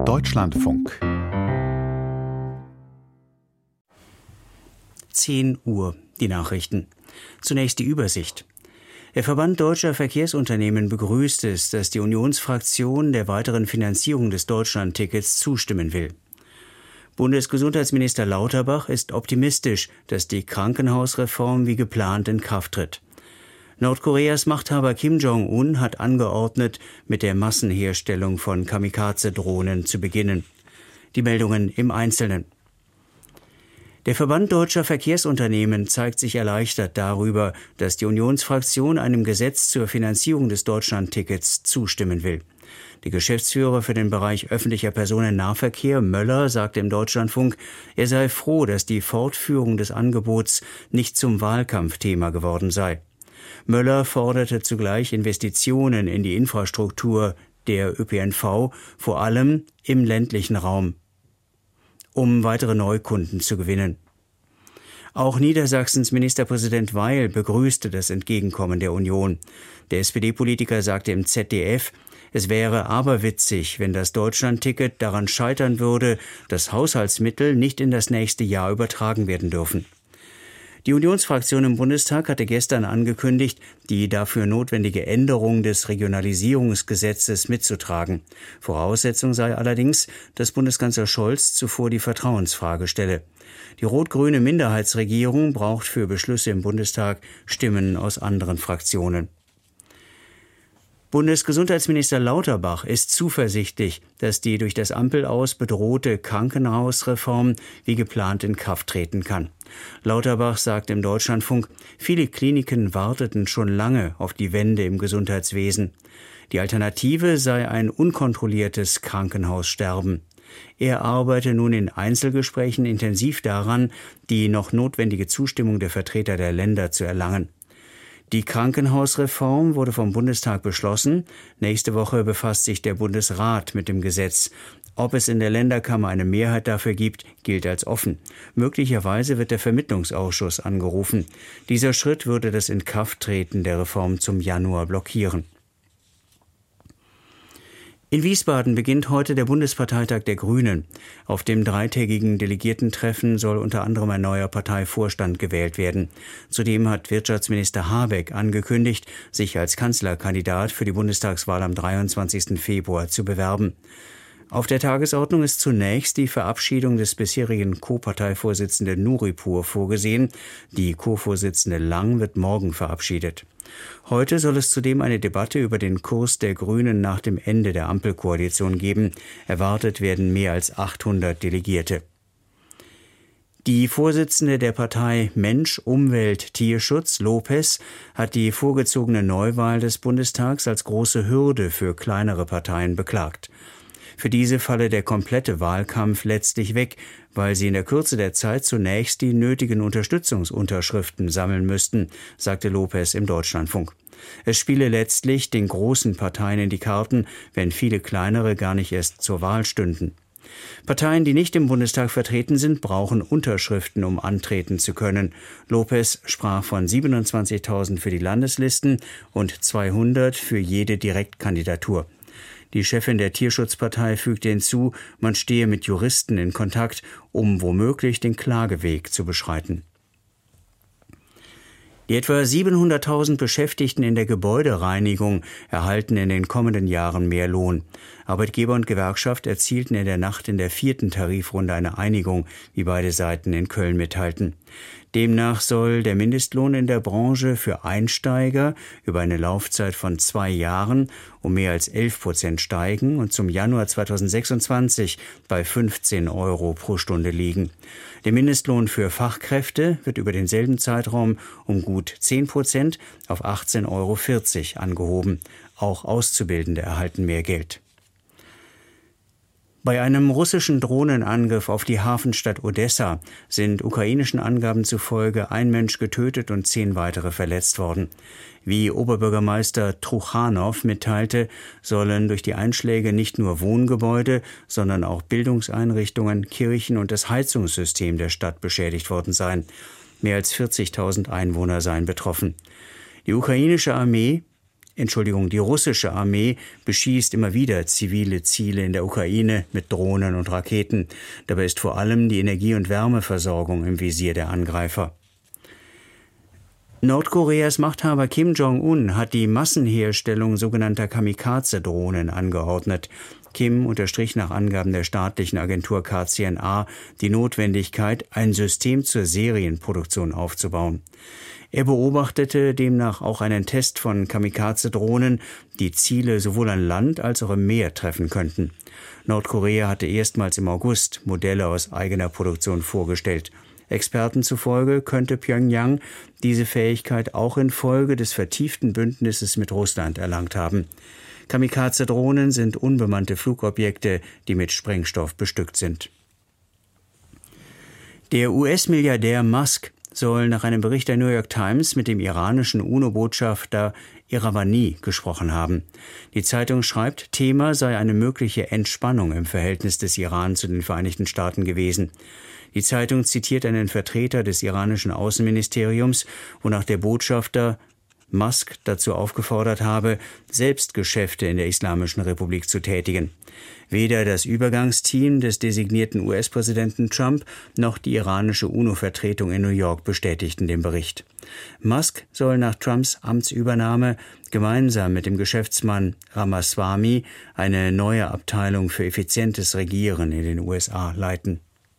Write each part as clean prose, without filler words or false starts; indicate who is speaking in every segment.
Speaker 1: Deutschlandfunk
Speaker 2: 10 Uhr, die Nachrichten. Zunächst die Übersicht. Der Verband Deutscher Verkehrsunternehmen begrüßt es, dass die Unionsfraktion der weiteren Finanzierung des Deutschlandtickets zustimmen will. Bundesgesundheitsminister Lauterbach ist optimistisch, dass die Krankenhausreform wie geplant in Kraft tritt. Nordkoreas Machthaber Kim Jong-un hat angeordnet, mit der Massenherstellung von Kamikaze-Drohnen zu beginnen. Die Meldungen im Einzelnen. Der Verband Deutscher Verkehrsunternehmen zeigt sich erleichtert darüber, dass die Unionsfraktion einem Gesetz zur Finanzierung des Deutschlandtickets zustimmen will. Der Geschäftsführer für den Bereich öffentlicher Personennahverkehr, Möller, sagte im Deutschlandfunk, er sei froh, dass die Fortführung des Angebots nicht zum Wahlkampfthema geworden sei. Möller forderte zugleich Investitionen in die Infrastruktur der ÖPNV, vor allem im ländlichen Raum, um weitere Neukunden zu gewinnen. Auch Niedersachsens Ministerpräsident Weil begrüßte das Entgegenkommen der Union. Der SPD-Politiker sagte im ZDF, es wäre aberwitzig, wenn das Deutschlandticket daran scheitern würde, dass Haushaltsmittel nicht in das nächste Jahr übertragen werden dürfen. Die Unionsfraktion im Bundestag hatte gestern angekündigt, die dafür notwendige Änderung des Regionalisierungsgesetzes mitzutragen. Voraussetzung sei allerdings, dass Bundeskanzler Scholz zuvor die Vertrauensfrage stelle. Die rot-grüne Minderheitsregierung braucht für Beschlüsse im Bundestag Stimmen aus anderen Fraktionen. Bundesgesundheitsminister Lauterbach ist zuversichtlich, dass die durch das Ampel-Aus bedrohte Krankenhausreform wie geplant in Kraft treten kann. Lauterbach sagt im Deutschlandfunk, viele Kliniken warteten schon lange auf die Wende im Gesundheitswesen. Die Alternative sei ein unkontrolliertes Krankenhaussterben. Er arbeite nun in Einzelgesprächen intensiv daran, die noch notwendige Zustimmung der Vertreter der Länder zu erlangen. Die Krankenhausreform wurde vom Bundestag beschlossen. Nächste Woche befasst sich der Bundesrat mit dem Gesetz. Ob es in der Länderkammer eine Mehrheit dafür gibt, gilt als offen. Möglicherweise wird der Vermittlungsausschuss angerufen. Dieser Schritt würde das Inkrafttreten der Reform zum Januar blockieren. In Wiesbaden beginnt heute der Bundesparteitag der Grünen. Auf dem dreitägigen Delegiertentreffen soll unter anderem ein neuer Parteivorstand gewählt werden. Zudem hat Wirtschaftsminister Habeck angekündigt, sich als Kanzlerkandidat für die Bundestagswahl am 23. Februar zu bewerben. Auf der Tagesordnung ist zunächst die Verabschiedung des bisherigen Co-Parteivorsitzenden Nuripur vorgesehen. Die Co-Vorsitzende Lang wird morgen verabschiedet. Heute soll es zudem eine Debatte über den Kurs der Grünen nach dem Ende der Ampelkoalition geben. Erwartet werden mehr als 800 Delegierte. Die Vorsitzende der Partei Mensch, Umwelt, Tierschutz, Lopez, hat die vorgezogene Neuwahl des Bundestags als große Hürde für kleinere Parteien beklagt. Für diese falle der komplette Wahlkampf letztlich weg, weil sie in der Kürze der Zeit zunächst die nötigen Unterstützungsunterschriften sammeln müssten, sagte Lopez im Deutschlandfunk. Es spiele letztlich den großen Parteien in die Karten, wenn viele kleinere gar nicht erst zur Wahl stünden. Parteien, die nicht im Bundestag vertreten sind, brauchen Unterschriften, um antreten zu können. Lopez sprach von 27.000 für die Landeslisten und 200 für jede Direktkandidatur. Die Chefin der Tierschutzpartei fügte hinzu, man stehe mit Juristen in Kontakt, um womöglich den Klageweg zu beschreiten. Die etwa 700.000 Beschäftigten in der Gebäudereinigung erhalten in den kommenden Jahren mehr Lohn. Arbeitgeber und Gewerkschaft erzielten in der Nacht in der 4. Tarifrunde eine Einigung, wie beide Seiten in Köln mitteilten. Demnach soll der Mindestlohn in der Branche für Einsteiger über eine Laufzeit von 2 Jahren um mehr als 11% steigen und zum Januar 2026 bei 15 € pro Stunde liegen. Der Mindestlohn für Fachkräfte wird über denselben Zeitraum um gut 10% auf 18,40 € angehoben. Auch Auszubildende erhalten mehr Geld. Bei einem russischen Drohnenangriff auf die Hafenstadt Odessa sind ukrainischen Angaben zufolge 1 Mensch getötet und 10 weitere verletzt worden. Wie Oberbürgermeister Truchanow mitteilte, sollen durch die Einschläge nicht nur Wohngebäude, sondern auch Bildungseinrichtungen, Kirchen und das Heizungssystem der Stadt beschädigt worden sein. Mehr als 40.000 Einwohner seien betroffen. Die ukrainische Armee Die russische Armee beschießt immer wieder zivile Ziele in der Ukraine mit Drohnen und Raketen. Dabei ist vor allem die Energie- und Wärmeversorgung im Visier der Angreifer. Nordkoreas Machthaber Kim Jong-un hat die Massenherstellung sogenannter Kamikaze-Drohnen angeordnet. Kim unterstrich nach Angaben der staatlichen Agentur KCNA die Notwendigkeit, ein System zur Serienproduktion aufzubauen. Er beobachtete demnach auch einen Test von Kamikaze-Drohnen, die Ziele sowohl an Land als auch im Meer treffen könnten. Nordkorea hatte erstmals im August Modelle aus eigener Produktion vorgestellt. Experten zufolge könnte Pjöngjang diese Fähigkeit auch infolge des vertieften Bündnisses mit Russland erlangt haben. Kamikaze-Drohnen sind unbemannte Flugobjekte, die mit Sprengstoff bestückt sind. Der US-Milliardär Musk soll nach einem Bericht der New York Times mit dem iranischen UNO-Botschafter Iravani gesprochen haben. Die Zeitung schreibt, Thema sei eine mögliche Entspannung im Verhältnis des Iran zu den Vereinigten Staaten gewesen. Die Zeitung zitiert einen Vertreter des iranischen Außenministeriums, wonach der Botschafter Musk dazu aufgefordert habe, selbst Geschäfte in der Islamischen Republik zu tätigen. Weder das Übergangsteam des designierten US-Präsidenten Trump noch die iranische UNO-Vertretung in New York bestätigten den Bericht. Musk soll nach Trumps Amtsübernahme gemeinsam mit dem Geschäftsmann Ramaswamy eine neue Abteilung für effizientes Regieren in den USA leiten.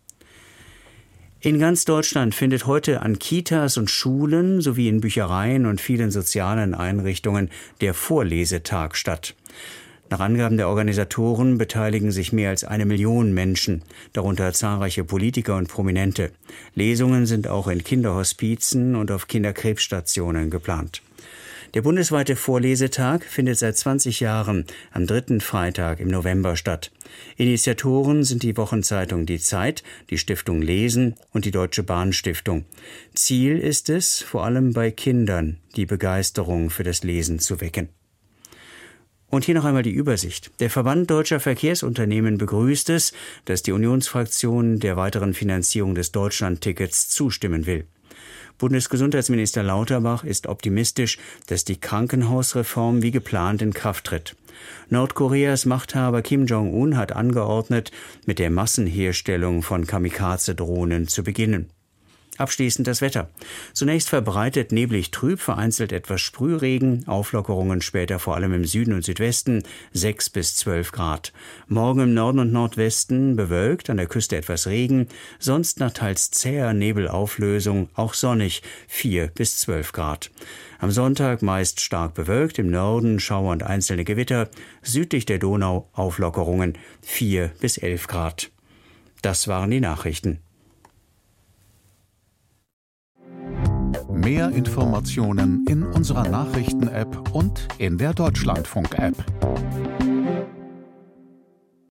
Speaker 2: In ganz Deutschland findet heute an Kitas und Schulen sowie in Büchereien und vielen sozialen Einrichtungen der Vorlesetag statt. Nach Angaben der Organisatoren beteiligen sich mehr als 1 Million Menschen, darunter zahlreiche Politiker und Prominente. Lesungen sind auch in Kinderhospizen und auf Kinderkrebsstationen geplant. Der bundesweite Vorlesetag findet seit 20 Jahren am 3. Freitag im November statt. Initiatoren sind die Wochenzeitung Die Zeit, die Stiftung Lesen und die Deutsche Bahn-Stiftung. Ziel ist es, vor allem bei Kindern die Begeisterung für das Lesen zu wecken. Und hier noch einmal die Übersicht. Der Verband Deutscher Verkehrsunternehmen begrüßt es, dass die Unionsfraktion der weiteren Finanzierung des Deutschlandtickets zustimmen will. Bundesgesundheitsminister Lauterbach ist optimistisch, dass die Krankenhausreform wie geplant in Kraft tritt. Nordkoreas Machthaber Kim Jong-un hat angeordnet, mit der Massenherstellung von Kamikaze-Drohnen zu beginnen. Abschließend das Wetter. Zunächst verbreitet neblig trüb, vereinzelt etwas Sprühregen, Auflockerungen später vor allem im Süden und Südwesten, 6 bis 12 Grad. Morgen im Norden und Nordwesten bewölkt, an der Küste etwas Regen, sonst nach teils zäher Nebelauflösung, auch sonnig, 4 bis 12 Grad. Am Sonntag meist stark bewölkt, im Norden Schauer und einzelne Gewitter, südlich der Donau Auflockerungen, 4 bis 11 Grad. Das waren die Nachrichten.
Speaker 1: Mehr Informationen in unserer Nachrichten-App und in der Deutschlandfunk-App.